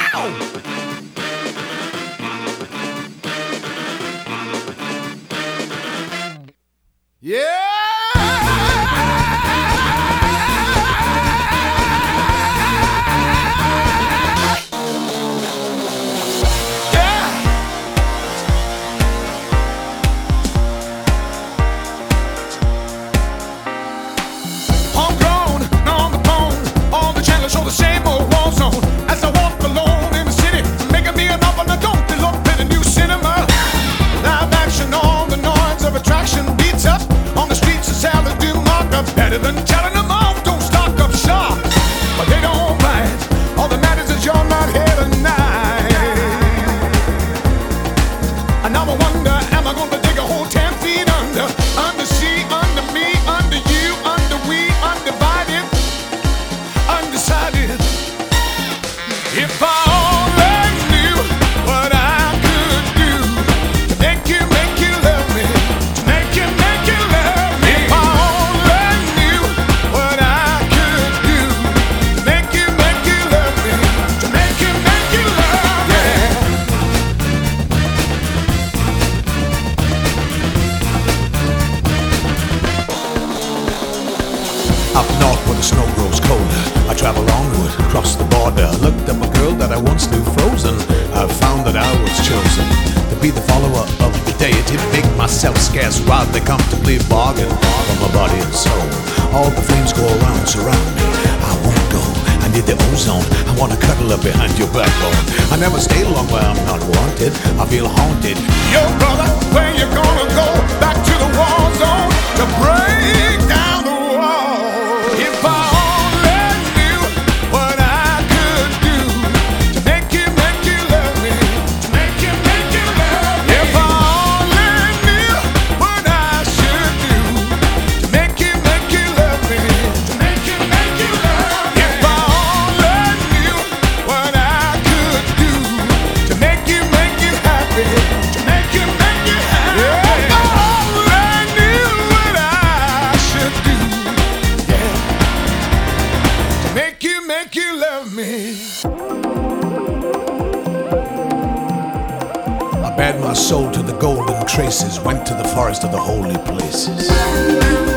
Yeah! Show the same old war zone as I walk alone in the city, making me an offer. I don't look at a new cinema. Live action, all the noise of attraction beats up on the streets of Xanadu. Mark up better than telling them off. Don't stock up shop, but they don't mind. All that matters is you're not here tonight. And now I wonder, am I going to dig a hole 10 feet under? Under sea, under me, under you, under we, undivided, undecided. If I only knew what I could do to make you love me, to make you love me. If I only knew what I could do to make you love me, to make you love me. Up north where the snow grows colder, I travel onward across the border. Looked at my girl that I once knew frozen. I found that I was chosen to be the follower of the deity, make myself scarce rather than comfortably bargain for my body and soul. All the flames go around, surround me. I won't go, I need the ozone. I wanna cuddle up behind your backbone. I never stay long where I'm not wanted. I feel haunted. Yo, brother, where you gonna go? Back to the war zone to break down the wall. If I only knew what I could do to make you love me, to make you love me. If I only knew what I should do to make you love me, to make you love me. If I only knew what I could do to make you happy, to make you happy. If I only knew what I should do, yeah, to make you love me. I bared my soul to the golden traces, went to the forest of the holy places.